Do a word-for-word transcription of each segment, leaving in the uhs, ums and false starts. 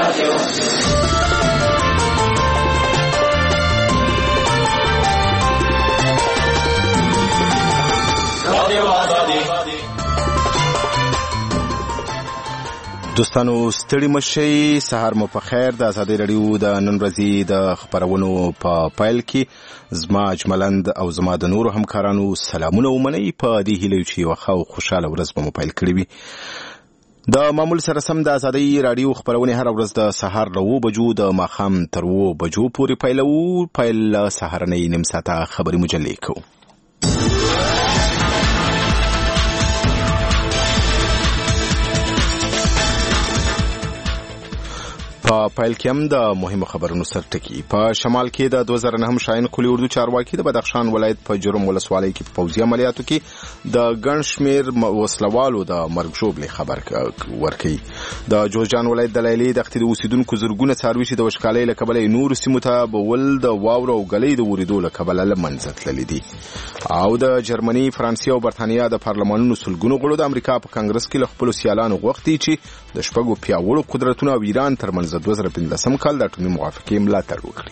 دوستانو ستړي مشئ، سهار مو په خیر. د ازادۍ راډیو د نن ورځې د خبرونو په پیل کې زما اجملند او زما د نورو همکارانو سلامونه ومنئ په دې هیله چې یوه ښه او خوشحاله ورځ به مو پیل کړې وي. د معمول سره سم د ازادۍ راډیو خبرونه هر ورځ د سهار له اوو بجو د ماښام تر اوو بجو پورې پیلوو. پیل سهارنۍ نیم ساعته خبري مجلې کوو. په پیل کې هم د مهمو خبرونو سرټکي. په شمال کې د دوه زره نهم شاهین قلي اردو چارواکي د بدخشان ولایت په جرم ولسوالۍ کې په پوځي عملیاتو کې د ګڼ شمېر وسلوالو د مرګ ژوبلې خبر ورکوي. د جوزجان ولایت د لیلې دښتې د اوسیدونکو زرګونه څاروي چې د وچکالۍ له کبله یې نورو سیمو ته بول د واورو او ګلۍ د ورېدو له کبله له منځه تللي دي. او د جرمني، فرانسې او برتانیا د پارلمانونو سلګونو غړو د امریکا په کانګرس کې له خپلو سیالانو غوښتي چې د شپږو پیاوړو قدرتونو او ایران ترمنځ د دوه زره پنځلسم کال د اټومي موافقې ملاتړ وکړي.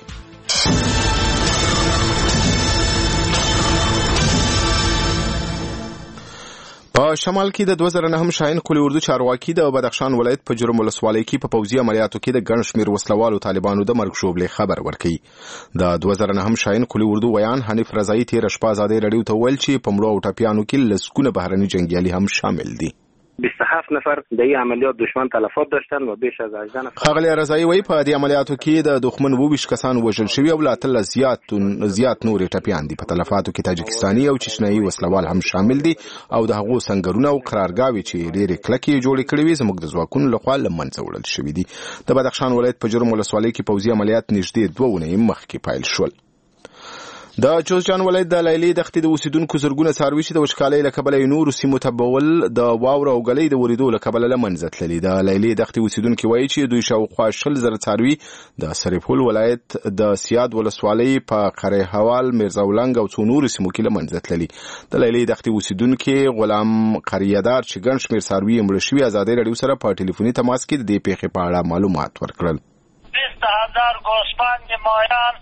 په شمال کې د دوه زره نهم شاهین قلي اردو چارواکي د بدخشان ولایت په جرم ولسوالۍ کې په پوځي عملیاتو کې د ګڼ شمېر وسلوالو طالبانو د مرګ ژوبلې خبر ورکوي. د دوه زره نهم شاهین قلي اردو ویان حنیف رضایي تېره شپه ازادۍ راډیو ته وویل چې په مړو او ټپیانو کې لسګونه بهرني جنګیالي هم شامل دي. بیست و هفت نفر در این عملیات دشمن تلفات داشتن و بیش از هجده نفر. خاغلی رضایی وی په دې عملیاتو کې د دښمن اوویشت کسان وژل شوي او لا اتلس زیات زیات نورې ټپیان دي. په تلفاتو کې تاجکستاني او چشنایي وسلوال هم شامل دي او د هغو سنګرونه او قرارګاوې چې ډېرې کلکې جوړې کړې وي زموږ د ځواکونو لخوا له منځه وړل شوي دي. د بدخشان ولایت په جرم ولسوالۍ کې پوځي عملیات نږدې دوه اونۍ مخکې پیل شول. د جوزجان ولایت د لیلې دښتې د اوسیدونکو زرګونه څاروي چې د وچکالۍ له کبله یې نورو سیمو ته بول د واورو او ګلۍ د ورېدو له کبله له منځه تللي. د لیلې دښتې اوسیدونکي وایي چې دوی شاوخوا شل زره څاروي د سرپل ولایت د سیاد ولسوالۍ په قریحوال، میرزاولنګ او څو نورو سیمو کې له منځه تللي. د لیلې دښتې اوسیدونکي غلام قریهدار چې ګڼ شمېر څاروي یې مړه شوي ازادۍ راډیو سره په ټلیفوني تماس کې د دې پیښې په اړه معلومات ورکړل. بیست هزار گوسفند مایان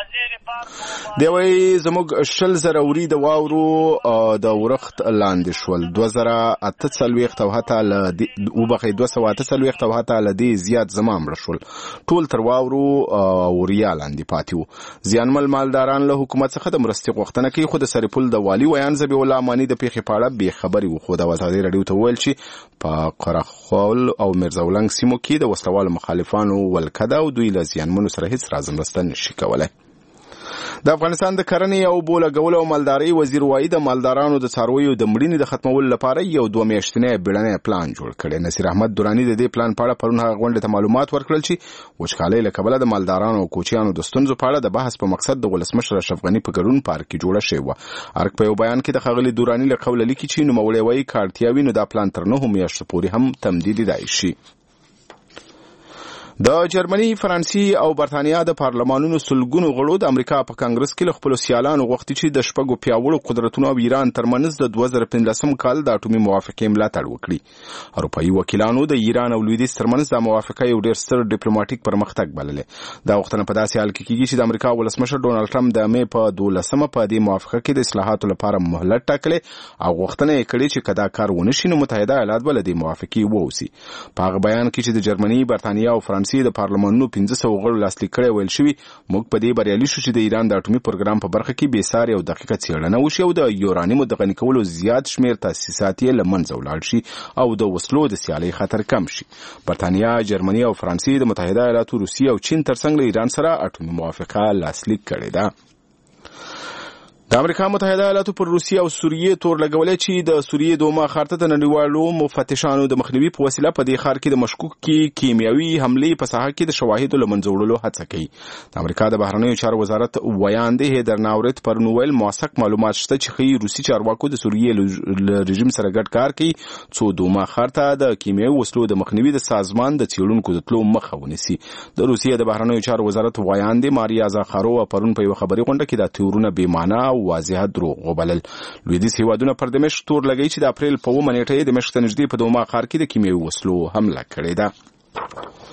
دی وی زموږ شل زره وری د واورو د ورخت لاندې شول. دوه زره اته څلوېښت او حتی له وبخښئ دوه سوه اته څلوېښت او حتی له دې زیات زما مړه شول. ټول تر واورو وریا لاندې پاتې وو. زیانمل مالداران له حکومت څخه د مرستې غوښتنه کوي، خو د سرپل د والي ویان ذبیح الله اماني د پیښې په اړه بې خبرې و. خو د ازادۍ راډیو ته وویل چې په قرهخول او میرزاولنګ سیمو کې د وسلوالو مخالفانو ولکه ده او دوی له زیانمنو سره هیڅ رازمرسته نشي کولی. د افغانستان د کرنې او اوبو لګولو او مالدارۍ وزیر وایي د مالدارانو د څارویو د مړینې د ختمولو لپاره یو دوه میاشتنی بیړنی پلان جوړ کړی. نصیر احمد دراني د دې پلان په اړه پرون هغه غونډې ته معلومات ورکړل چې وچکالۍ له کبله د مالدارانو او کوچیانو د ستونزو په اړه د بحث په مقصد د ولسمشر اشرف غني په ګډون په ارګ کې جوړه شوې وه. ارګ په یو بیان کې د ښاغلي دراني له قوله لیکي چې نوموړی وایي که اړتیا وي نو دا پلان تر نهو میاشتو پورې هم تمدیدېدای شي. د جرمني، فرانسې او برتانیا د پارلمانونو سلګونو غړو د امریکا په کانګرس کې له خپلو سیالانو غوښتي چې د شپږو پیاوړو قدرتونو او ایران ترمنځ د دوه زره پنځلسم کال د اټومي موافقې ملاتړ وکړي. اروپایي وکیلانو د ایران او لویدیځ ترمنځ دا موافقه یو ډېر ستر ډیپلوماټیک پرمختګ بللې. دا غوښتنه په داسې حال کې کېږي چې د امریکا ولسمشر ډونالډ ټرمپ د مې په دولسمه په دې موافقه کې د اصلاحاتو لپاره مهلت ټاکلی او غوښتنه یې کړې چې که دا کار ونه شي نو متحده ایالات به له دې موافقې ووځي. په هغه بیان کې چې د جرمني، برتانیا او فرانسې د پارلمانونو پنځه سوه غړو لاسلیک کړی ویل شوي موږ په دې بریالي شو چې د ایران د اټومي پروګرام په برخه کې بېسارې او دقیقه څېړنه وشي او د یورانیمو د غني کولو زیات شمېر تاسیسات یې له منځه ولاړ شي او د وسلو د سیالۍ خطر کم شي. برتانیا، جرمني او فرانسې د متحده ایالاتو، روسیې او چین ترڅنګ له ایران سره اټومي موافقه لاسلیک کړې ده. د امریکا متحده ایالاتو پر روسیې او سوریې تور لګولې چې د سوریې دوما ښار ته د نړیوالو مفتشانو د مخنیوي په وسیله په دې ښار کې د مشکوکې کیمیاوي حملې په ساحه کې د شواهدو له منځه وړلو هڅه کوي. د امریکا د بهرنیو چارو وزارت ویان دی هیدر ناورت پر نوویل موثق معلومات شته چې ښیي روسي چارواکو د سوریې له رژیم سره ګډ کار کوي څو دوما ښار ته د کیمیاوي وسلو د مخنیوي د سازمان د څېړونکو د تلو مخه ونیسي. د روسیې د بهرنیو چارو وزارت ویان دی ماریا زاخاروا پرون په یوه خبري غونډه کې دا تورونه بې معنا او واضحه دروغ وبلل. لویدیځ هیوادونه پر دمشق تور لګی چې د اپریل په اوومه نیټه یې دمشق ته نږدې په دوما ښار کې د کیمیاوي وسلو حمله کړې ده.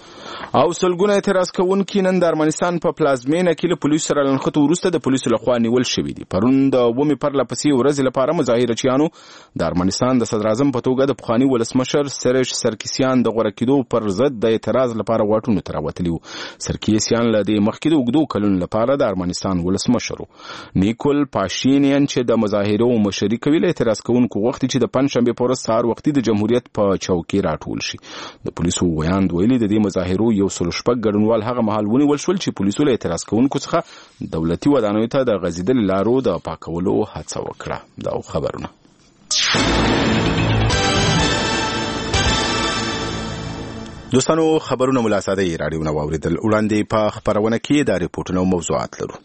او سلګونه اعتراض کوونکي نن د ارمنستان په پلازمینه کې له پولیسو سره لنښتو وروسته د پولیسو لخوا نیول شوي دي. پرون د اوومې پرله پسې ورځې لپاره مظاهرچیانو د ارمنستان د صدراعظم په توګه د پخواني ولسمشر سرش سرکیسیان د غوره کېدو پر ضد د اعتراض لپاره واټونو ته راوتلي وو. سرکیسیان له دې مخکې د اوږدو کلونو لپاره د ارمنستان ولسمشر نیکول پاشینیان چې د مظاهرو مشري کوي له اعتراض کوونکو غوښتي چې د پنجشنبې په ورځ سهار وختي د جمهوریت په چوکۍ راټول شي. د پولیسو ویاند ویلي د دې مظاهرو یو سل شپږ ګډونوال هغه مهال ونیول شول چې پولیسو له اعتراض کوونکو څخه دولتي ودانیو ته د غځېدلې لارو د پاکولو هڅه وکړه. دا خبرونه دوستانو خبرونه ملا ساده رادیو نو اوریدل. وړاندې په خبرونه کې د ریپورتونو موضوعات لرو.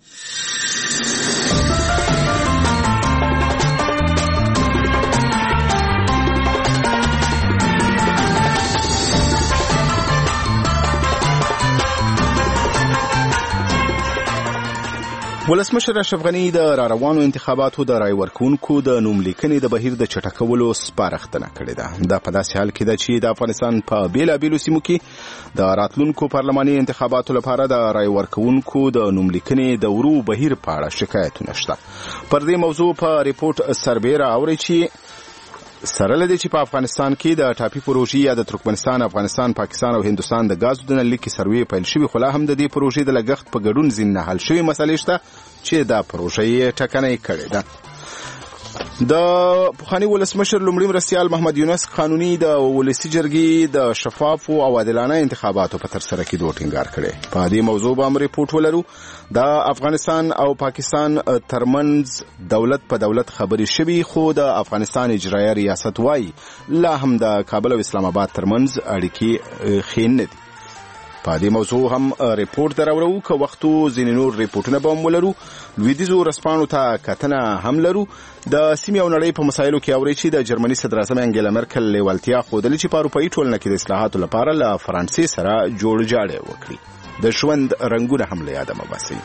ولسمشر اشرف غني د راروانو انتخاباتو د رای ورکوونکو د نوم لیکنې د بهیر د چټکولو سپارښتنه کړې ده. دا په داسې حال کې ده چې د افغانستان په بیلابیلو سیمو کې د راتلونکو پارلماني انتخاباتو لپاره د رای ورکوونکو د نوم لیکنې د ورو بهیر په اړه شکایتونه شته. پر دې موضوع په ریپورت سربیره اوري چې سره لدی چې په افغانستان کې د ټاپي پروژې یا د ترکمنستان، افغانستان، پاکستان او هندستان د غازو د لیکي سروې پیل شوی، خو لا هم د دې پروژې د لګښت په ګډون ځینې حل شوی مسلې شته چې دا پروژې ټکنۍ کړې ده. د پخواني ولسمشر لومړي مرستیال محمد یونس قانوني د ولسي جرګې د شفافو او عادلانه انتخاباتو په ترسره کېدو ټینګار کړی. په دې موضوع به هم ریپورت ولرو. د افغانستان او پاکستان ترمنځ دولت په دولت خبرې شوي، خو د افغانستان اجرایه ریاست وايي لا هم د کابل او اسلام آباد ترمنځ اړیکې ښې نه دي. په دې موضوع هم ریپورت درورو که وختو ځینې نور ریپورتونه به هم ولرو. لویدیځو رسپانو ته کتنه هم لرو. د سیمې او نړۍ په مسایلو کې اوري چې د جرمني صدراعظم انګیلا مرکل لیوالتیا ښودلې چې په اروپایي ټولنه کې د اصلاحاتو لپاره له فرانسې سره جوړجاړی وکړي. د ژوند رنګونه هم له یاده مه باسئ.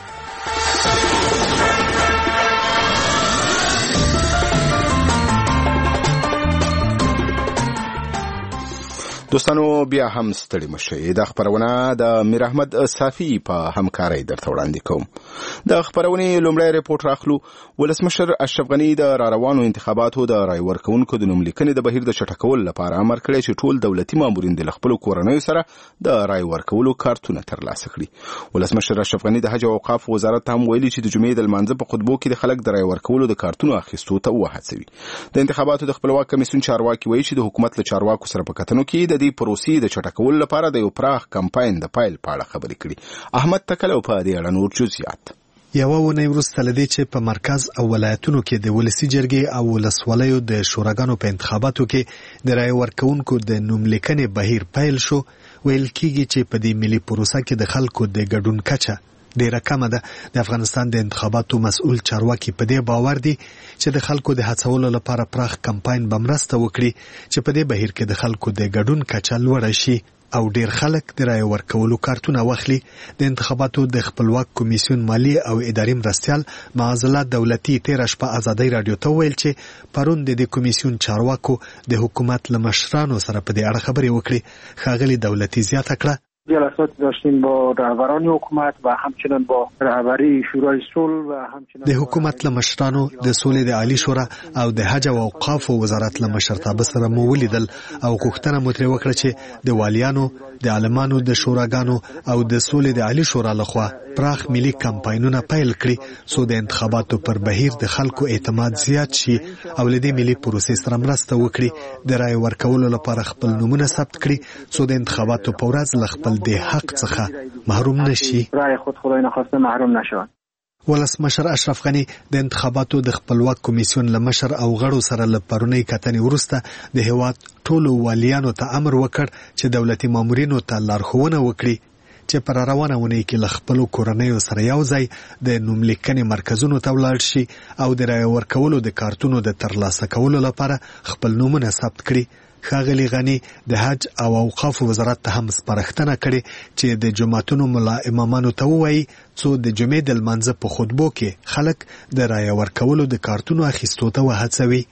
دوستانو بیا هم ستړي مشئ. دا خبرونه د میر احمد صافي په همکارۍ درته وړاندې کوم. د خبرونې لومړی ریپورت راخلو. ولسمشر اشرف غني د راروانو انتخاباتو د رای ورکوونکو د نوم لیکنې د بهیر د چټکولو لپاره امر کړی چې ټول دولتي مامورین د خپلو کورنیو سره د رای ورکولو کارتونه ترلاسه کړي. ولسمشر اشرف غني د حج او اوقاف وزارت هم ویلي چې د جمعې د لمانځه په خطبو کې د خلک د رای ورکولو د کارتونو اخیستو ته وهڅوي. د انتخاباتو د خپلواک کمیسیون چارواکي وایي چې د حکومت له چارواکو سره په کتنو کې د دې پروسې د چټکولو لپاره د یو پراخ کمپاین د پایل په اړه خبرې کړي. احمد تکلو په دې اړه نور جزئیات. یوه ونې وروسته له دې چې په مرکز او ولایتونو کې د ولسي جرګې او ولسوالیو د شوراګانو په انتخاباتو کې د رای ورکوونکو د نوم لیکنې بهیر پیل شو، ویل کېږي چې په دې ملي پروسه کې د خلکو د ګډون کچه ډیره کمه ده. د افغانستان د انتخاباتو مسؤل چارواکي په دې باور دي چې د خلکو د هڅولو لپاره پراخ کمپاین به مرسته وکړي چې په دې بهیر کې د خلکو د ګډون کچه لوړه شي او ډیر خلک د رای ورکولو کارتونه واخلي. د انتخاباتو د خپلواک کمیسیون مالی او اداري مرستیال معزله دولتي تیره شپه ازادۍ رادیو ته ویل چې پرون د دې کمیسیون چارواکو د حکومت له مشرانو سره په دې اړه خبرې وکړي. ښاغلي دولتي زیاته کړه جلسات داشتیم با رهبران حکومت و همچنین با رهبری شورای صلح و همچنین د حکومت له مشرانو د سولې د عالی شورا او د حج او اوقاف وزارت له مشرتابه سره مو ولیدل او غوښتنه مو ترې وکړه چې د والیانو، د عالمانو د شوراګانو او د سولې د عالی شورا لخوا پراخ ملي کمپاینونه پیل کړي څو د انتخاباتو پر بهیر د خلکو اعتماد زیات شي او له دې ملي پروسې سره مرسته وکړي. د رای ورکولو لپاره خپل نومونه ثبت کړي څو د انتخاباتو په ورځ له خپل د حق څخه محروم نشي. رای خود خدای نخواسته محروم نشوند. ولسمشر اشرف غني د انتخاباتو د خپلواک کمیسیون له مشر او غړو سره له پرونی کتنې وروسته د هیواد ټولو والیانو ته امر وکړ چې دولتي مامورینو ته لارښوونه وکړي چې پر روانه ونې کې له خپلو کورنیو سره یو ځای د نوم لیکنې مرکزونو ته ولاړ شي او د رای ورکولو د کارتونو د ترلاسه کولو لپاره خپل نومونه ثبت کړي. ښاغلي غني د حج او اوقاف وزارت ته هم سپارښتنه کړې چې د جماعتونو ملا امامانو ته ووایي څو د جمعې د لمانځه په خطبو کې خلک د رای ورکولو د کارتونو اخیستو ته وهڅوي.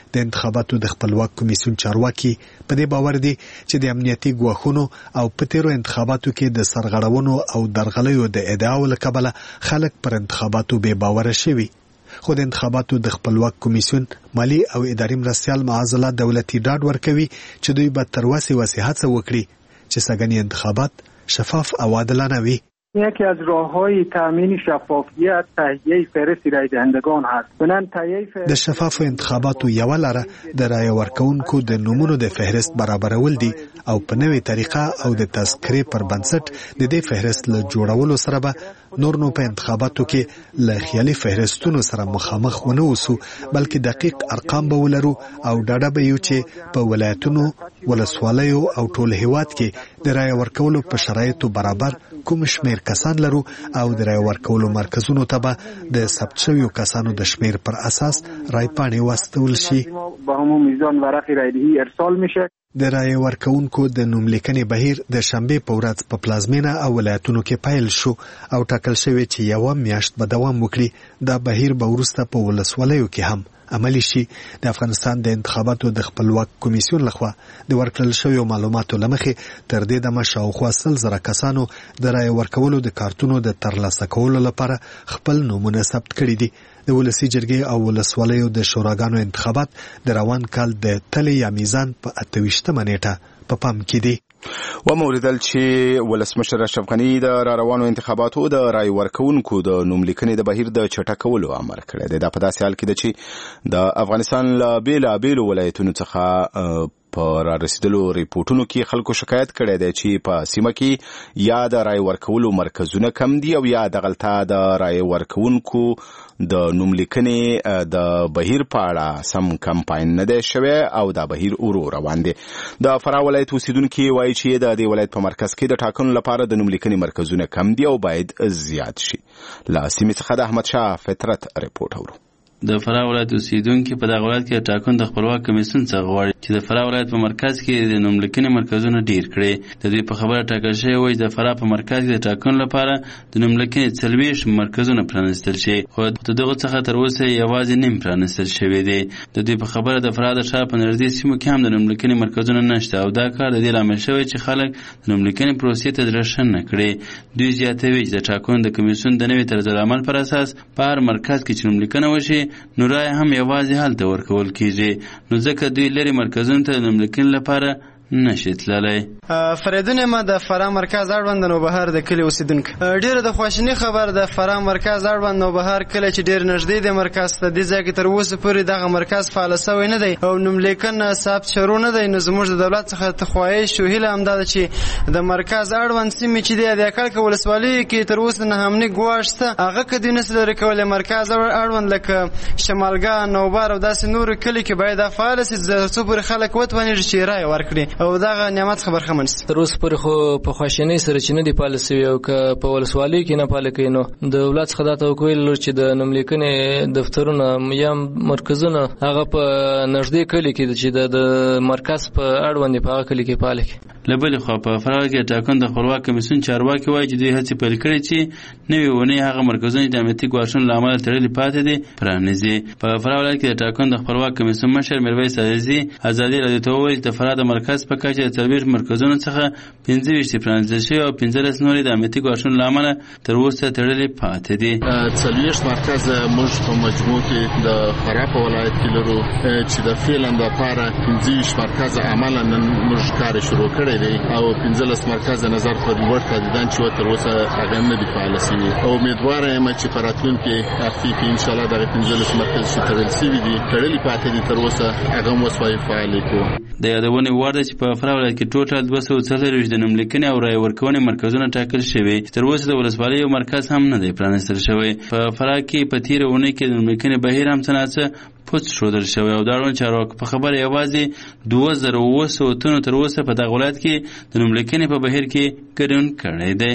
د انتخاباتو د خپلواک کمیسیون چارواکي په دې باور دي چې د امنیتي ګواښونو او په تیرو انتخاباتو کې د سرغړونو او درغلیو د ادعاو له کبله خلک پر انتخاباتو بې باوره شوي. خو د انتخاباتو د خپلواک کمیسیون مالی او اداري مرستیال معاذ الله دولتي ډاډ ورکوي چې دوی به تر وسې وسې هڅه وکړي چې سږني انتخابات شفاف او عادلانه وي. یکی از راه‌های تامین شفافیت تهیه فهرست رای دهندگان هست. بنان تهیه فهرست د شفافو انتخاباتو یوه لاره د رای ورکوونکو د نومونو د فهرست برابرول دي او په نوې طریقه او د تذکرې پر بنسټ د دې فهرست له جوړولو سره به نور نو په انتخاباتو کې له خیالي فهرستونو سره مخامخ ونه اوسو، بلکې دقیق ارقام به ولرو او ډاډه به یو چې په ولایتونو، ولسوالیو او ټول هیواد کې د رای ورکولو په شرایطو برابر کوم شمیر کسان لرو او د رای ورکولو مرکزونو ته به د ثبت شویو کسانو د شمیر پر اساس رای پاڼې واستول شي. به همون میزان ورق رایدهی ارسال میشه. د رای ورکوونکو د نوملیکنې بهیر د شنبې په ورځ په پلازمینه او ولایتونو کې پیل شو او ټاکل شوی چې یوه میاشت به دوام وکړي. دا بهیر به وروسته په ولسوالیو کې هم عملی شي. د افغانستان د انتخاباتو د خپلواک کمیسیون لخوا د ورکړل شویو معلوماتو له مخې تر دې دمه شاوخوا سل زره کسانو د رای ورکولو د کارتونو د ترلاسه کولو لپاره خپل نومونه ثبت کړي دي. د ولسي جرګې او ولسوالیو د شوراګانو انتخابات د روان کال د تلې یا میزان په اته ویشتمه نیټه په پام کې دي. وموریدل چې ولسمشر اشرف غني د را روانو انتخاباتو د رای ورکوونکو د نوملیکنې د بهیر د چټکولو امر کړی دی. دا په داسې حال کې ده چې د افغانستان له بېلابېلو ولایتونو څخه په را رسیدلو ریپورټونو کې خلکو شکایت کړی دی چې په سیمه کې یا د رای ورکولو مرکزونه کم دي او یا دغلته د رای ورکوونکو د نوملیکنې د بهیر په اړه سم کمپاین نه دی شوی او دا بهیر ورو روان دی. د فراه ولایت اوسیدونکي وایي چې د دې ولایت په مرکز کې د ټاکنو لپاره د نوملیکنې مرکزونه کم دي او باید زیات شي. له سیمې څخه د احمدشاه فطرت ریپورټ اورو. د فراه ولایت اوسیدونکي په دغه ولایت کې ټاکنو د خپلواک کمیسیون څخه غواړي چې د فراه ولایت په مرکز کې د نوملیکنې مرکزونه ډیر کړي. د دې په خبره ټاکل شوی و چې د فراه په مرکز کې د ټاکنو لپاره د نوملیکنې څلوېښت مرکزونه پرانیستل شي، خو د دغو څخه تر اوسه یوازې نیم پرانیستل شوي دي. د دې په خبره د فراه د ښار په نږدې سیمو کې هم د نوملیکنې مرکزونه نشته او دا کار د دې لامل شوی چې خلک د نوملیکنې پروسې ته زړه ښه نه کړي. دوی زیاتوي چې د ټاکنو د کمیسیون د نوي طرزالعمل پر اساس په هر مرکز کې چې نوملیکنه وشي نو رای هم یوازې هلته ورکول کیږي، نو ځکه دوی لري مرکزونو ته د نوملیکنې لپاره نشي تللی. فریدون ما د فراه مرکز اړوند نوبهار د کلي اوسیدونکي. ډیره د خواشیني خبر د فراه مرکز اړوند نوبهار کلی چې ډیر نږدې د مرکز ته دې ځای کې تر اوسه پورې دغه مرکز فعال شوی نه دی او نوملیکنه ثبت شروع نه دی. نو زموږ د دولت څخه ته خواهش او هیله همدا ده چې د مرکز اړوند سیمې چې دی د اکل ولسوالۍ کې تر اوسه نه همني ګواښ شته هغه که دوی نسي لرې کولی مرکز اړوند لکه شمالګاه، نوبهار او داسې نورو کلي کې باید دا فعاله شي تر څو پورې خلک وتوانېږي چې رایه ورکړي او دغه نعمت خبر خمن شي. تر اوسه پورې خو په خواشینۍ سره چې نه دی پاله سوي او که په ولسوالیو کې نه پاله کوي نو د دولت څخه دا توقع لرو چې د نوملیکنې دفترونه یا مرکزونه هغه په نږدې کلي کې چې د مرکز په اړوند په هغه کلي کې پاله کړي. له بلې خوا په فراه کې ټاکنو د خپلواک کمیسیون چارواکي وایي چې دوی هڅې پیل کړې چې نوې اونۍ هغه مرکزونه چې د امنیتي ګواښونو له امله تړلي پاتې دي پرانیزي. په فراه ولایت کې د ټاکنو د خپلواک کمیسیون مشر میرویس عزیزي ازادي راډیو ته وویل چې د فراه د مرکز په کچه د څلوېښت مرکزونو څخه پنځه ویشت پرانیستل شوي او پنځلس نورې د امنیتي ګواښونو له امله تر اوسه تړلي پاتې دي. څلوېښت مرکز موږ په مجموع کې د فراه په ولایت کې لرو چې د فعلا دپاره پنځه ویشت مرکز عملا نن موږ کار شروع کړی دی او پنځلس مرکز نظر په لوړ تهدیدان چې تر اوسه هغه نه دي فعال شوي او امیدواره یم چې په راتلونکي هفتې کې انشاءالله دغه پنځلس مرکز چې تړل شوي دي تړلي پاتې دي تر اوسه هغه هم اوس وایي فعالې کړو. د یادونې وړ ده چې په فراه ولایت کې ټوټل دوه سوه څلرویشت د نوملیکنې او رای ورکونې مرکزونه ټاکل شوي چې تر اوسه د ولسوالۍ یو مرکز هم نه دی پرانیستل شوی. په فراه کې په تېره اونۍ کې د نوملیکنې بهیر هم څه ناڅه پوڅ ښودل شوی او د اړوند چارواکو په خبره یوازې دوه زره اوه سوه تنو تر اوسه په دغه ولایت کې د نوملیکنې په بهیر کې ګډون کړی دی.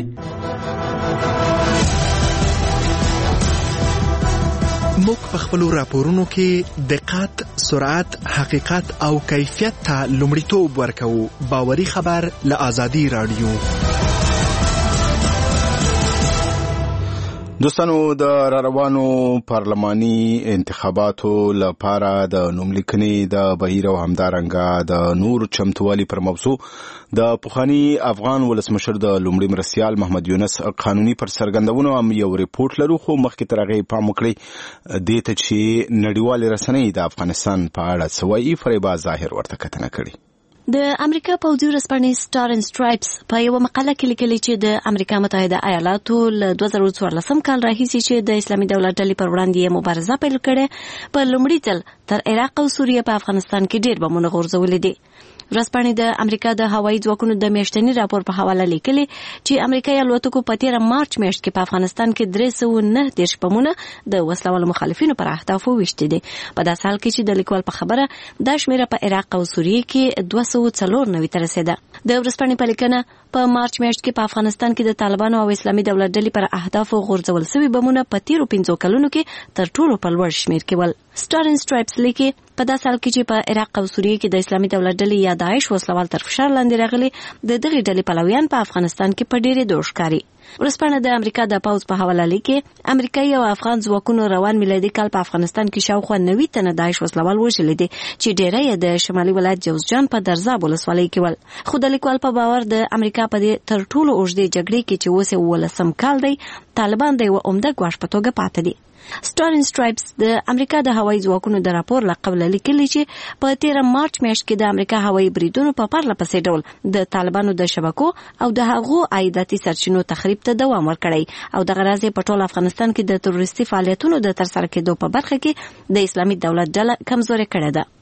موږ په خپلو راپورونو کې دقت، سرعت، حقیقت او کیفیت ته لومړیتوب ورکوو. باوري خبر له آزادي راډیو. دوستانو د راروانو پارلماني انتخاباتو لپاره د نوملیکنې د بهیر او همدارنګه د نور چمتووالي پر موضوع د پخوانی افغان ولسمشر د لومړي مرستیال محمد یونس قانوني پر څرګندونو هم یو ریپورت لرو، خو مخکې تر هغې پام وکړئ دې ته چې نړیوالې رسنۍ د افغانستان په اړه څه وایي. فریبا ظاهر ورته کتنه کړې. د امریکا پوځي ورځپاڼې سټار اینډ سټرایپس په یو مقاله کې لیکلي چې د امریکا متحده ایالاتو له دوه زره څوارلسم کال راهیسې چې د اسلامي دولت ډلې پر وړاندې مبارزه پیل کړې، په لومړي ځل تر عراق او سوریه په افغانستان کې ډېر بمونه غورځولي دي. ورځپاڼې د امریکا د هوایي ځواکونو د میاشتني راپور په حواله لیکلي چې امریکایي الوتکو په تیره مارچ میاشت کې په افغانستان کې درې سوه نهه دېرش بمونه د وسلوالو مخالفینو پر اهدافو ویشتي دي. په داسې حال کې چې د لیکوال په خبره دا شمیره په عراق او سوریه کې دوه سوه څلور نوي ته رسېده. د ورځپاڼې په لیکنه په مارچ میاشت کې په افغانستان کې د طالبانو او اسلامي دولت ډلې پر اهدافو غورځول شوي بمونه په تیرو پنځو کلونو کې تر ټولو په لوړ شمېر کې ول. سټار اینډ سټرایپس لیکي په داسې حال کې چې په عراق او سوریه کې د اسلامي دولت ډلې یا داعش وسلوال تر فشار لاندې راغلي، د دغې ډلې پلویان په افغانستان کې په ډېرې دوړ ښکاري. ورځپاڼه د امریکا د پوځ په حواله لیکي امریکایي او افغان ځواکونو روان میلادي کال په افغانستان کې شاوخوا نوي تنه داعش وسلوال وژلي دي چې ډېری یې د شمالي ولایت جوزجان په درزاب ولسوالۍ کې ول. خو د لیکوال په باور د امریکا په دې تر ټولو اوږدې جګړې کې چې اوس یې اوولسم کال دی، طالبان د یوه عمده ګواښ په توګه پاتې دي. سټار اینډ سټرایپس د امریکا د هوایي ځواکونو د راپور له قبله لیکلي چې په تیره مارچ میاشت کې د امریکا هوایي بریدونو په پرله پسې ډول د طالبانو د شبکو او د هغو عایداتي سرچینو تخریب ته دوام ورکړی او دغه راز په ټول افغانستان کې د تروریستي فعالیتونو د ترسره کېدو په برخه کې د اسلامي دولت ډله کمزورې کړې ده.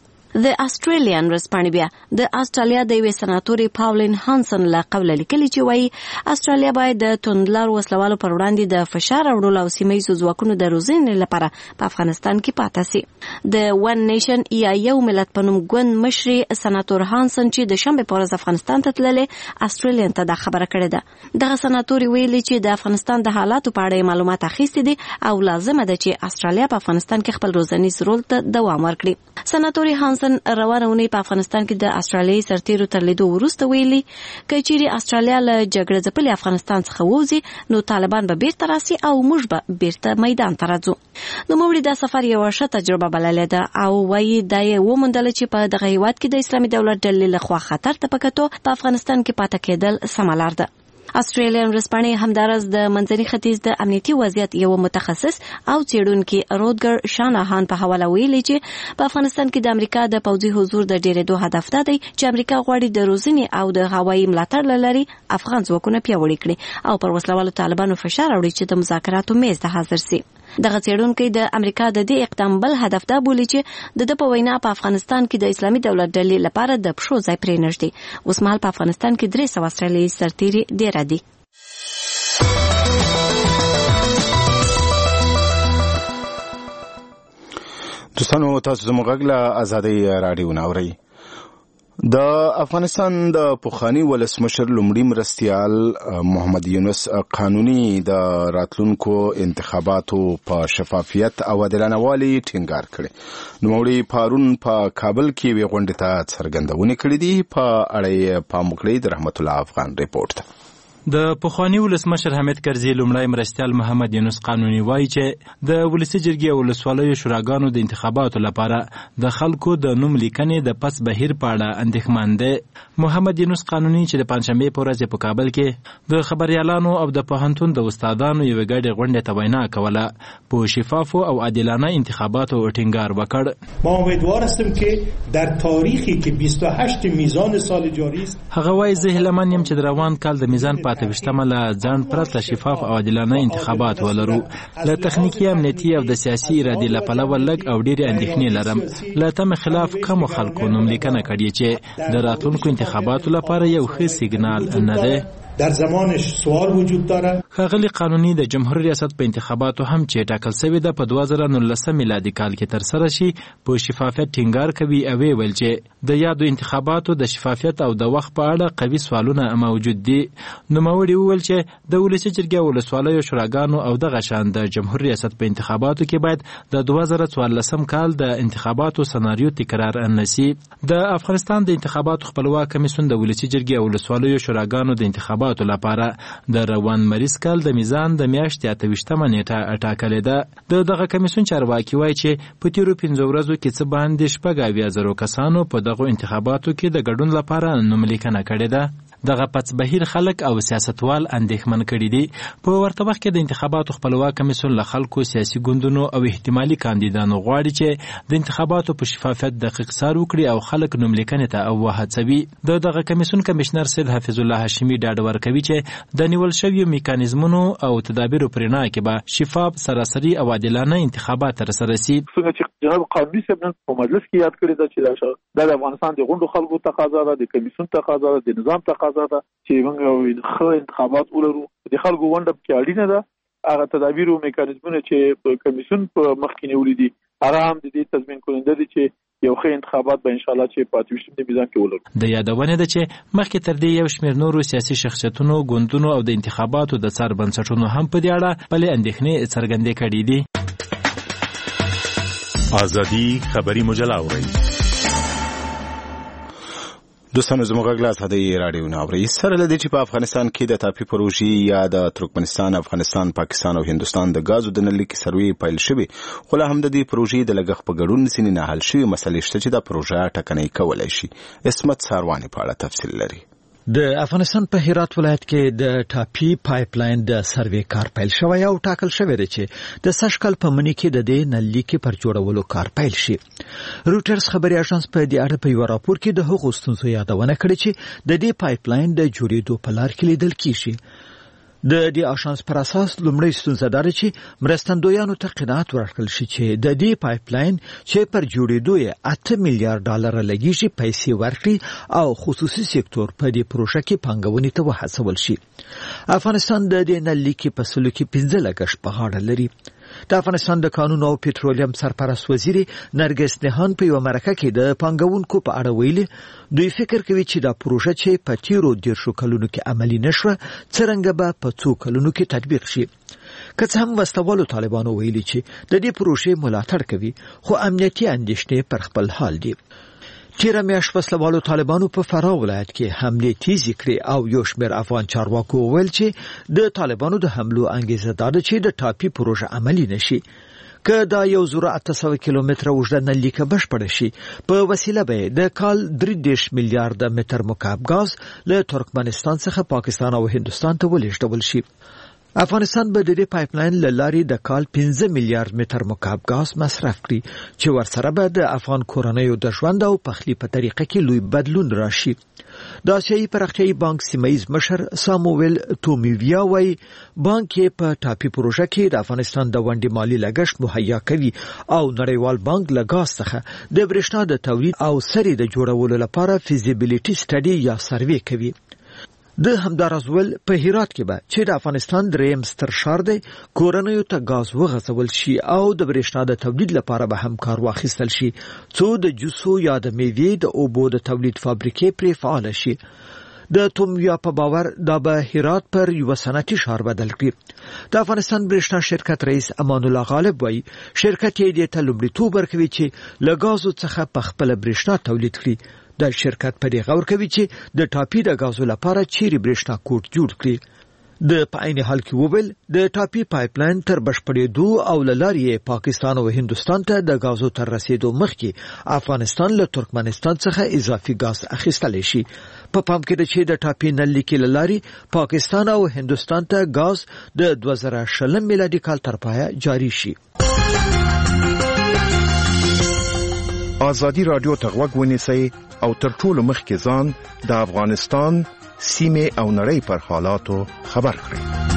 د استرالین ورځپاڼې بیا د استرالیا د یوې سناتورې پاولین هانسن له قبله لیکلي چې وایي استرالیا باید د توندلارو وسلوالو پر وړاندې د فشار راوړلو او سیمه ییزو ځواکونو د روزنې لپاره په افغانستان کې پاتې سي. د ون نیشن یا یو ملت په نوم ګوند مشرې سناتور هانسن چې د شنبې په ورځ افغانستان ته تللې استرالین ته دا خبره کړې ده. دغه سناتورې ویلي چې د افغانستان د حالاتو په اړه معلومات اخیستي دي او لازمه ده چې استرالیا په افغانستان کې خپل روزنیز رول ته دوام ورکړي. سناتورې هانسن روانه اونۍ په افغانستان کې د استرالیایي سرتیرو تر لیدو وروسته ویلي که چیرې استرالیا له جګړه ځپلي افغانستان څخه ووځي نو طالبان به بیرته راسي او موږ به بیرته میدان ته راځو. نوموړي دا سفر یوه ښه تجربه بللې ده او وایي دا یې وموندله چې په دغه هیواد کې د اسلامي دولت ډلې لخوا خطر ته په کتو په افغانستان کې پاتې کېدل سمه لار ده. استرالین ورځپاڼې همداراز د منځني ختیځ د امنیتي وضعیت یو متخصص او څېړونکي رودګر شاناهان په حواله ویلي چې په افغانستان کې د امریکا د پوځي حضور د ډېرېدو هدف دا دی چې امریکا غواړي د روزنې او د هوایي ملاتړ له لارې افغان ځواکونه پیاوړي کړي او پر وسلوالو طالبانو فشار راوړي چې د مذاکراتو میز ته حاضر سي. دغه څېړونکی د امریکا د دې اقدام بل هدف دا بولي چې د ده په وینا په افغانستان کې د اسلامي دولت ډلې لپاره د پښو ځای پرې نږدې. اوس مهال په افغانستان کې درې سوه استرالیایي سرتیري ډېره دي. دوستانو تاسو زموږ غږ له ازادۍ راډیو نه اورئ. د افغانستان د پخوانی ولسمشر لومړي مرستیال محمد یونس قانوني د راتلونکو انتخاباتو په شفافیت او عادلانه‌والي ټینګار کړی. نوموړي پرون په کابل کې یوې غونډې ته څرګندونې کړې دي. په اړه یې پام وکړئ. د رحمت الله افغان ریپورت ته. د پخوانی ولسمشر حامد کرزي لومړی مرستیال محمد یونس قانوني وایي چې د ولسي جرګې او ولسوالیو شوراګانو د انتخاباتو لپاره د خلکو د نوم لیکنې د پس بهیر په اړه اندېښمن دی. محمد یونس قانوني چې د پنجشنبې په ورځ په کابل کې د خبریالانو او د پوهنتون د استادانو یوې ګډې غونډې ته وینا کوله په شفافو او عادلانه انتخاباتو ټینګار وکړ. ما امیدوار هستم که در تاریخی که بیست و هشت میزان سال جاری است هغه وایي زه هیلهمن یم چې د روان کال د میزان په اته ویشتمه له ځان پرته شفاف او عادلانه انتخابات ولرو. له تخنیکي امنیتي او د سیاسي ارادې له پلوه لږ او ډېرې اندېښنې لرم. له تمې خلاف کمو خلکو نوم لیکنه کړې چې د راتلونکو انتخاباتو لپاره یو ښه سیګنال نه دی. در زمانش سوال وجود داره. ښاغلي قانوني د جمهوریت ریاست په انتخاباتو هم چې ټاکل شوې ده په دوه زره نولسم میلادي کال کې ترسره شي په شفافیت ټینګار کوي او ویل چې د یادو انتخاباتو د شفافیت او د وخت په اړه قوي سوالونه موجود دي. نوموړي وویل چې د ولسي جرګې او ولسوالیو شوراګانو او دغه شان د جمهوریت ریاست په انتخاباتو کې باید د دوه زره څوارلسم کال د انتخاباتو سناریو تکرار نه شي. د افغانستان د انتخاباتو خپلواک کمیسیون د ولسي جرګې او ولسوالیو شوراګانو د انتخاباتو لپاره د روان مریض کال د میزان د میاشتې اته ویشتمه نیټه ټاکلې ده. د دغه کمیسیون چارواکي وایي چې په تیرو پنځو ورځو کې څه باندې شپږ اویا زرو کسانو په دغو انتخاباتو کې د ګډون لپاره نوملیکنه کړې ده. دغه پڅ بهیر خلک او سیاستوال اندېښمن کړي دي. په ورته وخت کې د انتخاباتو خپلواک کمیسیون له خلکو، سیاسي ګوندونو او احتمالي کاندیدانو غواړي چې د انتخاباتو په شفافیت دقیق څار وکړي او خلک نوملیکنې ته وهڅوي. د دغه کمیسیون کمشنر سید حفیظ الله هاشمي ډاډ ورکوي چې د نیول شویو میکانیزمونو او تدابیرو پرې نه کې به شفاف، سراسري او عادلانه انتخابات ترسره شي. څنګه چې جناب قانوني صاحب نن په مجلس کې یاد کړی دا چې دا د افغانستان د غونډو خلکو تقاضا ده، د کمیسیون تقاضا ده، د نظام تقاضا ده چې موږ ښه انتخابات ولرو. د خلکو ونډه کې اړینه ده. هغه تدابیر او میکانیزمونه چې کمیسیون په مخ کې نیولې دي هغه هم د دې تضمین کننده دي چې یو ښه انتخابات به ان شاء الله چې په اته ویشتم میزان کې ولرو. د یادونه ده چې مخکې تر دې یو شمېر نورو سیاسي شخصیتونو، ګوندونو او د انتخاباتو د څار بنسټونو هم په دې اړه خپلې اندېښنې څرګندې کړې دي. ازادي خبري مجله اورئ. دوستانو زموږ غږ له ازادۍ راډیو نه اورئ. سره له دې چې په افغانستان کې د ټاپي پروژې یا د ترکمنستان، افغانستان، پاکستان او هندوستان د غازو د نل لیکې سروې پیل شوې، خو لا هم د دې پروژې د لګښت په ګډون ځینې نه حل شوې مسلې شته چې دا پروژه ټکنۍ کولی شي. عصمت سارواني په اړه تفصیل لري. د افغانستان په هرات ولایت کې د ټاپي پایپ لاین د سروې کار پیل شوی او ټاکل شوی دی چې د سږ کال په مني کې د دې نل لیکې پر جوړولو کار پیل شي. روټرز خبري اژانس په دې اړه په یو راپور کې د هغو ستونزو یادونه کړې چې د دې پایپ لاین د جوړېدو په لار کې لیدل کیږي. د دې اژانس پر اساس لومړی ستونزه دا ده چې مرستندویانو ته قناعت ورکړل شي چې د دې پایپ لاین چې پر جوړېدو یې اته میلیارډ ډالر لګیږي پیسې ورکړي او خصوصي سکتور په دې پروژه کې پانګونې ته وهڅول شي. افغانستان د دې نل لیکې په سلو کې پنځه لګښت په غاړه لري. د افغانستان د قانون او پټرولیم سرپرست وزیر نرګس نهان په یو مرکه کې د پانګونکو په اړه ویلي دوی فکر کوي چې دا پروژه چې په تیرو دیرشو کلونو کې عملي نشوه څرنګه به په څو کلونو کې تطبیق شي. که څه هم وسلوالو طالبانو ویلي چې د دې پروژې ملاتړ کوي، خو امنیتي اندېښنې پر خپل حال دي. تیره میاشت وسلوالو طالبانو په فراه ولایت کې حملې تیزې کړې او یو شمېر افغان چارواکو وویل چې د طالبانو د حملو انګیزه دا ده چې د ټاپي پروژه عملي نشي. که دا یو زره اته سوه کیلومتره اوږده نل لیکه بشپړه شي، په وسیله به د کال درې دېرش میلیارده متر مکعب ګاز له ترکمنستان څخه پاکستان او هندوستان ته ولېږدول شي. افغانستان به د دې پایپ لاین له لارې د کال پنځه میلیارډ متر مکعب ګاز مصرف کړي چې ورسره به د افغان کورنیو د ژوند او پخلي په طریقه کې لوی بدلون راشي. د آسیایي پراختیایي بانک سیمه‌ییز مشر ساموئل تومیویا وایي بانک یې په ټاپي پروژه کې د افغانستان د ونډې مالي لګښت مهیا کوي او نړیوال بانک له ګاز څخه د برېښنا د تولید او سرې د جوړولو لپاره فیزیبیلیټي سټډي یا سروې کوي. د همداراز ول په هرات کې به چې د افغانستان دریم ستر ښار دی کورنیو ته ګاز وغځول شي او د برېښنا د تولید لپاره به هم کار واخیستل شي، څو د جوسو یا د میوې د اوبو د تولید فابریکې پرې فعال شي. د تومیا په باور دا به هرات پر یو صنعتي ښار بدل کړي. د افغانستان برېښنا شرکت رئیس امان الله غالب وایي شرکت یې دې ته لومړیتوب ورکوي چې له ګازو څخه په خپله برېښنا تولید کړي. د شرکت په دې غور کوي چې د ټاپي د غازو لپاره چیرې برېښنا کوټ جوړ کړي. د په عین حال کې وویل د ټاپي پایپ لاین تر بشپړېدو او له لارې پاکستان او هندوستان ته د غازو تر رسیدو مخکې افغانستان له ترکمنستان څخه اضافي غاز اخیستلی شي. په پام کې ده چې د ټاپي نل لیکې له لارې پاکستان او هندوستان ته غاز د دوه زره شلم میلادي کال تر پایه جاري شي. ازادي رادیو ته غوږ ونیسئ او تر ټولو مخکې ځان د افغانستان سیمه او نړۍ پر حالاتو خبر کړئ.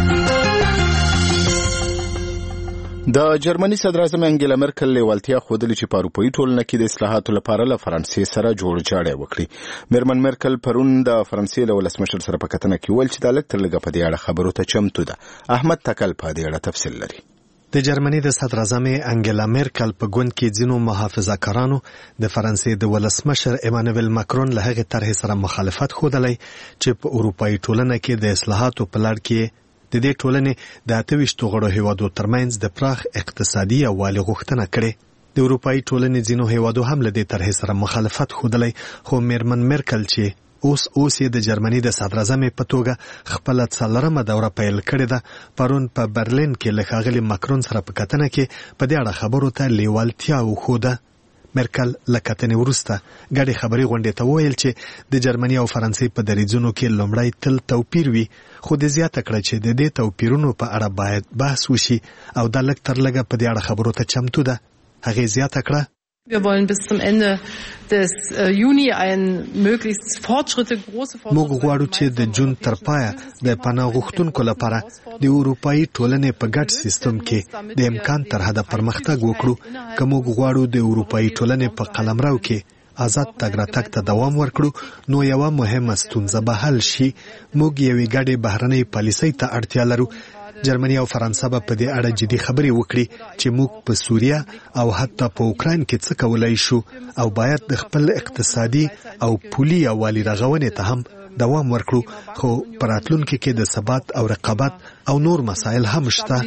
د جرمني صدر اعظم انګیلا مرکل لیوالتیا ښودلې چې په اروپایي ټولنه کې د اصلاحاتو لپاره له فرانسې سره جوړجاړی وکړي. میرمن مرکل پرون د فرانسې له ولسمشر سره په کتنه کې ویل چې دا لږ تر لږه په دې اړه خبرو ته چمتو ده. احمد تکل په دې اړه تفصیل لري. د جرمني د صدر اعظم انګیلا مرکل په ګوند کې ځینو محافظه‌کارانو د فرانسې د ولسمشر ایمانوئل ماکرون له هغې طرحې سره مخالفت ښودلی چې په اروپایي ټولنه کې د اصلاحاتو په لړ کې د دې ټولنې د اته ویشتو غړو هیوادو ترمنځ د پراخ اقتصادي یووالي غوښتنه کړې. د اروپایي ټولنې ځینو هیوادو هم له دې طرحې سره مخالفت ښودلی، خو میرمن مرکل چې اوس اوس یې د جرمني د صدراعظم په توګه خپل څلورمه دوره پیل کړې ده. پرون په برلین کې له ښاغلي ماکرون سره په کتنه کې په دې اړه خبرو ته لیوالتیا وښوده. مرکل له کتنې وروسته ګډې خبري غونډې ته وویل چې د جرمني او فرانسې په دریځونو کې لومړی تل توپیر وي، خو د زیاته کړه چې د دې توپیرونو په اړه باید بحث وشي او دا لږ تر لږه په دې اړه خبرو ته چمتو ده. هغې زیاته کړه Wir wollen bis zum Ende des äh, Juni ein möglichst Fortschritte, große Fortschritte. موږ غواړو چې د جون تر پایه د پناه غوښتونکو لپاره د اروپאי ټولنې په ګډ سیستم کې د امکان تر حده پرمختګ وکړو. که موږ غواړو د اروپאי ټولنې په قلمرو کې آزاد تګ راتګ ته دوام ورکړو، نو یوه مهمه ستونزه به حل شي. موږ یوې ګډې بهرنۍ پالیسۍ ته اړتیا لرو. جرمني او فرانسه به په دې اړه جدي خبرې وکړي چې موږ په سوریه او حتی په اوکراین کې څه کولای شو، او باید د خپل اقتصادي او پولي یووالي رغونې ته هم دوام ورکړو. خو په راتلونکي کې د ثبات او رقابت او نور مسایل هم شته.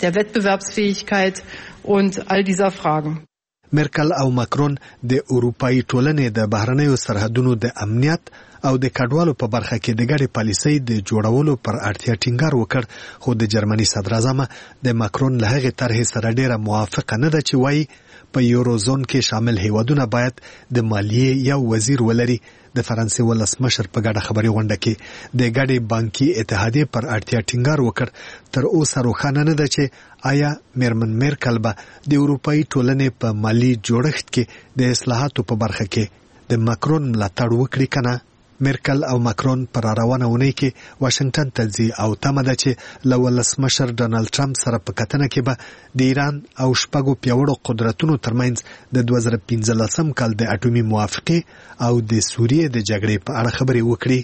مرکل او ماکرون د اروپאי ټولنې د بهرنیو سرحدونو د امنیت او د کډوالو په برخه کې د ګډې پالیسۍ د جوړولو پر اړتیا ټینګار وکړ. خو د جرمني صدراعظم د ماکرون له هغې طرحې سره ډیره موافقه نه ده چې وایي په یوروزون کې شامل هیوادونه باید د مالیې یو وزیر ولري. د فرانسې ولسمشر په ګډه خبري غونډه کې د ګډې بانکي اتحادیې پر اړتیا ټینګار وکړ. تر اوسه روښانه نه ده چې آیا میرمن میرکل به د اروپאי ټولنې په مالی جوړښت کې د اصلاحاتو په برخه کې د ماکرون ملاتړ وکړي کنه. مرکل او ماکرون پر روانه اونۍ کې واشنگټن ته ځي او تمه ده چې له ولسمشر ډانلډ ټرمپ سره په کتنه کې به د ایران او شپږو پیاوړو قدرتونو ترمنځ د دوه زره پنځلسم کال د اټومي موافقې او د سوریې د جګړې په اړه خبرې وکړي.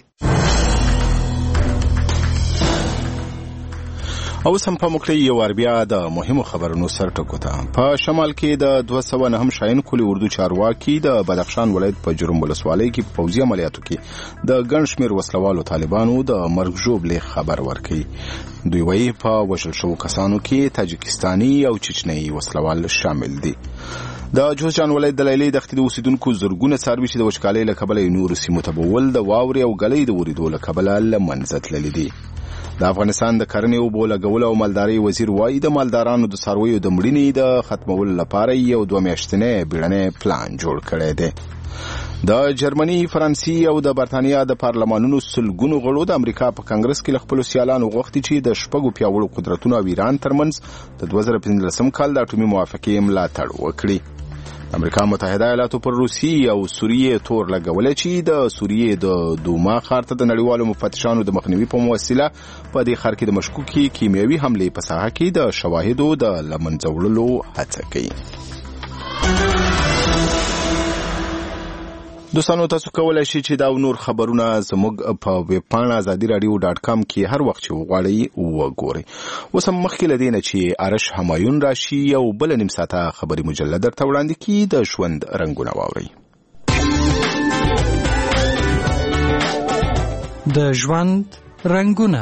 او سم په مکړی یو ور بیا د مهمو خبرونو سر ټکو ته. په شمال کې د دوه سوه نهم شاهین کلی اردو چارواکي د بدخشان ولایت په جرم ولسوالۍ کې په پوځي عملیاتو کې د ګڼ شمېر وسلوالو طالبانو د مرګ ژوبلې خبر ورکړي. دوی وایي په وژل شوو کسانو کې تاجکستاني او چچنیي وسلوال شامل دي. د جوزجان ولایت د لیلې دښتې د اوسیدونکو زرګونه څاروي چې د وچکالۍ له کبله یې نورو سیمو ته بوول د واورې او ګلۍ د ورېدو له کبله له منځه تللي دي. د افغانستان د کرنې اوبو لګولو او مالدارۍ وزیر وایي د مالدارانو د څارویو د مړینې د ختمولو لپاره یو دوه میاشتنی بیړنی پلان جوړ کړی دی. د جرمني، فرانسې او د برتانیا د پارلمانونو سلګونو غړو د امریکا په کانګرس کې له خپلو سیالانو غوښتي چې د شپږو پیاوړو قدرتونو او ایران ترمنځ د دوه زره پنځلسم کال د اټومي موافقې ملاتړ وکړي. امریکا متحده ایالاتو پر روسیې او سوریې تور لګولې چې د سوریې د دوما ښار ته د نړیوالو مفتشانو د مخنیوي په وسیله په دې ښار کې د مشکوکې کیمیاوي حملې په ساحه کې د شواهدو د له منځه وړلو هڅه کوي. دوستانو، تاسو کولای شئ چې دا نور خبرونه زموږ په ویب پاڼه ازادي رادیو ډاټ کام کې هر وخت چې وغواړئ وګورئ. اوس هم مخکې له دې نه چې ارش همایون راشي یو بله نیم ساعته خبري مجله درته وړاندې کړي. د ژوند رنګونه واورئ. د ژوند رنګونه.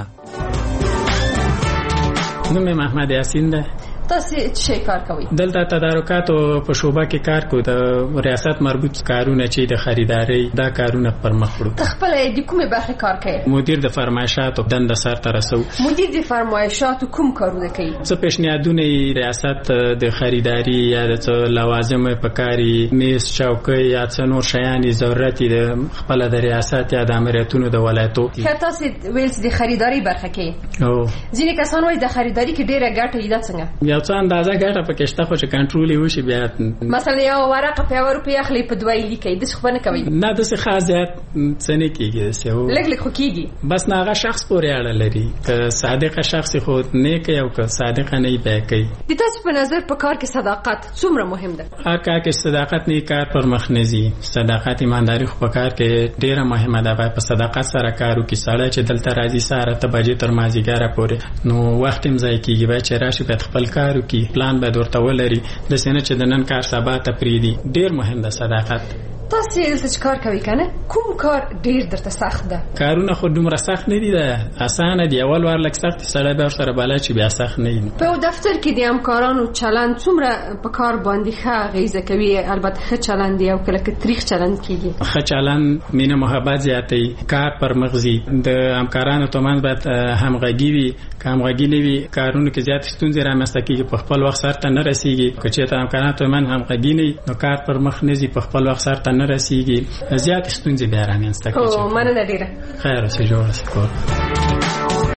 نوم یې محمد یاسین ده. تاسو څه کار کوئ؟ دلته تدارکاتو په شوبه کې کار کوو. د ریاست مربوط کارونه چې د خریدارۍ دا کارونه پر مخ وړو. ته خپل د کومې برخې کار کوي؟ مدیر د فرمایشاتو دنده سرته رسو. مدیر د فرمایشاتو کوم کارونه کوي؟ څه پیشنهادونه ریاست د خریداري یا د لوازم په کاري میز چوکۍ یا څه نور شیان ضرورت د خپل د ریاست یا د امریتونو د ولایتو. که تاسو ویل د خریداري برخه کې او ځینې کسان وایي د خریداري کې ډیره ګټه ده. څنګه یو څه اندازه ګټه پکې شته خو چې کنټرول یې وشي بیا مثلا یو ورقه په یو روپۍ اخلي په دوه یې لیکي داسې خو نه کوي؟ نه داسې خاص زیات څه نه کېږي. داسې لږ لږ خو کېږي. بس نه هغه شخص پورې اړه لري. که صادقه شخص خو نه کوي او که صادقه نه یې بیا کوي. د تاسو په نظر په کار کې صداقت څومره مهم ده؟ هر کار کې صداقت نه کار پر مخ نه ځي. صداقت ایمانداري خو په کار کې ډیره مهمه ده. باید په صداقت سره کار وکړي. سړی چې دلته راځي سهار اته بجې تر مازدیګره پورې نو وخت هم ضایع کېږي. باید چې راشي باید خپل کار وکړي. پلان باید ورته ولري. داسې نه چې د نن کار سبا ته پرېږدي. ډېر مهم ده صداقت. تاسو دلته کار کوي کنه کوم کار ډیر درته سخت ده؟ کارونه خو دومره سخت نه دي، ده اسانه دی. اول ور لک سخت سړی به سره بالا چې بیا سخت نه وي. په دفتر کې د همکارانو چلند څومره په کار باندې ښه غیزه کوي؟ البته ښه چلند دی او کله کې تاریخ چلند کیږي. ښه چلند مینه محبت زیاتې، کار پر مغزي، د همکارانو ترمنځ باید همغږي وي. که همغږي نه وي کارونو کې زیات ستونزې رامنځته کیږي، په خپل وخت سرته نه رسیږي. که چېرته همکارانو ترمنځ همغږي نه وي نو کار پر مخ نه ځي، په خپل وخت سرته نه رسیږي، زیات ستونزې بیا رامنځته کیږي. او مننه ډیره. خیر اوسې، جوړ اوسې کور.